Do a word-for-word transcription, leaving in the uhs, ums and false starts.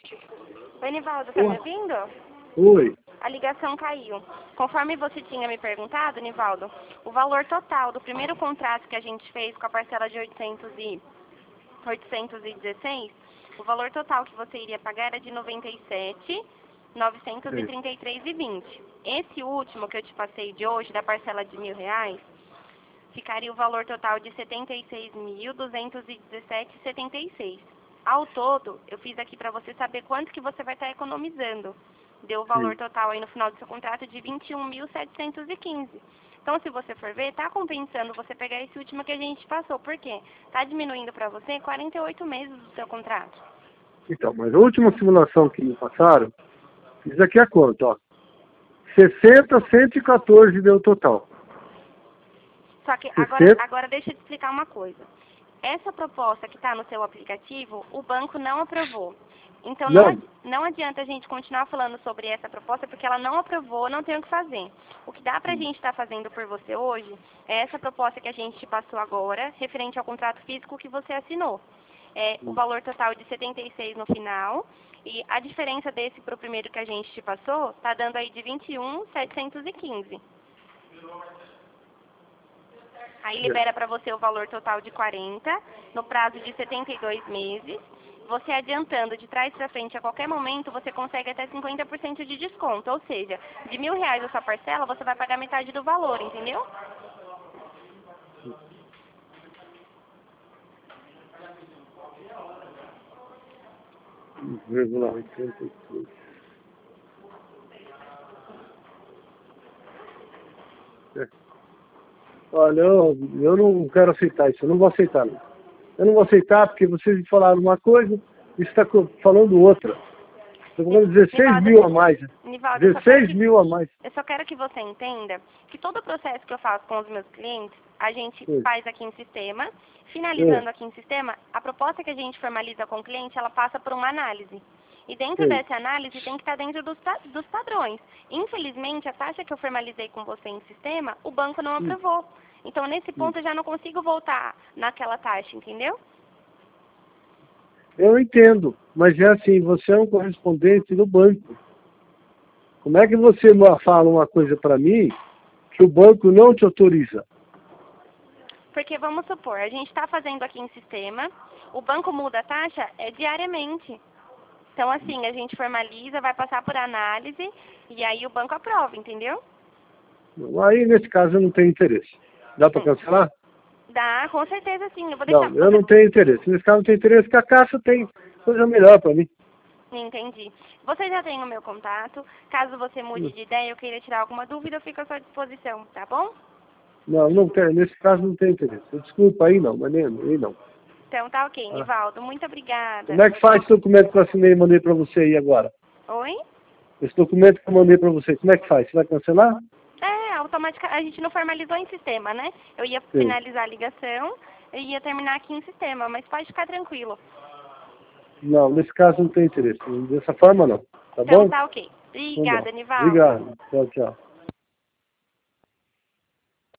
Oi, Nivaldo, tá me ouvindo? Oi. A ligação caiu. Conforme você tinha me perguntado, Nivaldo, o valor total do primeiro contrato que a gente fez com a parcela de oitocentos e dezesseis, o valor total que você iria pagar era de noventa e sete mil novecentos e trinta e três reais e vinte centavos. Esse último que eu te passei de hoje, da parcela de mil reais, ficaria o valor total de setenta e seis mil duzentos e dezessete reais e setenta e seis centavos. Ao todo, eu fiz aqui para você saber quanto que você vai estar economizando. Deu o valor Sim. total aí no final do seu contrato de vinte e um mil setecentos e quinze. Então, se você for ver, tá compensando você pegar esse último que a gente passou. Por quê? Tá diminuindo para você quarenta e oito meses do seu contrato. Então, mas a última simulação que me passaram, fiz aqui a conta, ó. sessenta, cento e quatorze deu total. Só que agora, sessenta. agora deixa eu te explicar uma coisa. Essa proposta que está no seu aplicativo, o banco não aprovou. Então, não, Não. adi- não adianta a gente continuar falando sobre essa proposta, porque ela não aprovou, não tem o que fazer. O que dá para a gente estar fazendo por você hoje é essa proposta que a gente te passou agora, referente ao contrato físico que você assinou. É o valor total de setenta e seis no final, e a diferença desse para o primeiro que a gente te passou, está dando aí de vinte e um mil setecentos e quinze. Aí libera para você o valor total de quarenta, no prazo de setenta e dois meses. Você adiantando de trás para frente a qualquer momento, você consegue até cinquenta por cento de desconto. Ou seja, de mil reais a sua parcela, você vai pagar metade do valor, entendeu? Vírgula oitenta e três. É. Olha, eu, eu não quero aceitar isso, eu não vou aceitar. Não. Eu não vou aceitar porque vocês me falaram uma coisa e está falando outra. Estou falando dezesseis mil a mais. Nivaldo, eu só quero dezesseis que, mil a mais. eu só quero que você entenda que todo o processo que eu faço com os meus clientes, a gente Sim. faz aqui em sistema. Finalizando É. aqui em sistema, a proposta que a gente formaliza com o cliente, ela passa por uma análise. E dentro Sim. dessa análise tem que estar dentro dos, pa- dos padrões. Infelizmente, a taxa que eu formalizei com você em sistema, o banco não Hum. aprovou. Então, nesse ponto, eu já não consigo voltar naquela taxa, entendeu? Eu entendo, mas é assim, você é um correspondente do banco. Como é que você fala uma coisa para mim que o banco não te autoriza? Porque vamos supor, a gente está fazendo aqui em sistema, o banco muda a taxa é diariamente. Então, assim, a gente formaliza, vai passar por análise e aí o banco aprova, entendeu? Aí, nesse caso, eu não tenho interesse. Dá para Sim. cancelar? Dá, com certeza sim. Eu vou deixar Não, eu você... não tenho interesse. Nesse caso, não tenho interesse, porque a Caixa tem coisa melhor para mim. Entendi. Você já tem o meu contato. Caso você mude de ideia, eu queira tirar alguma dúvida, eu fico à sua disposição, tá bom? Não, não tem, nesse caso não tem interesse. Desculpa, aí não, mas nem, aí não. Então tá ok, Ah. Nivaldo. Muito obrigada. Como é que faz esse documento que eu assinei e mandei para você aí agora? Oi? Esse documento que eu mandei para você, como é que faz? Você vai cancelar? É, automaticamente, a gente não formalizou em sistema, né? Eu ia Sim. finalizar a ligação e ia terminar aqui em sistema, mas pode ficar tranquilo. Não, nesse caso não tem interesse. Dessa forma não. Tá Então bom? tá ok. Então, Obrigada, bom. Nivaldo. Obrigado. Tchau, tchau.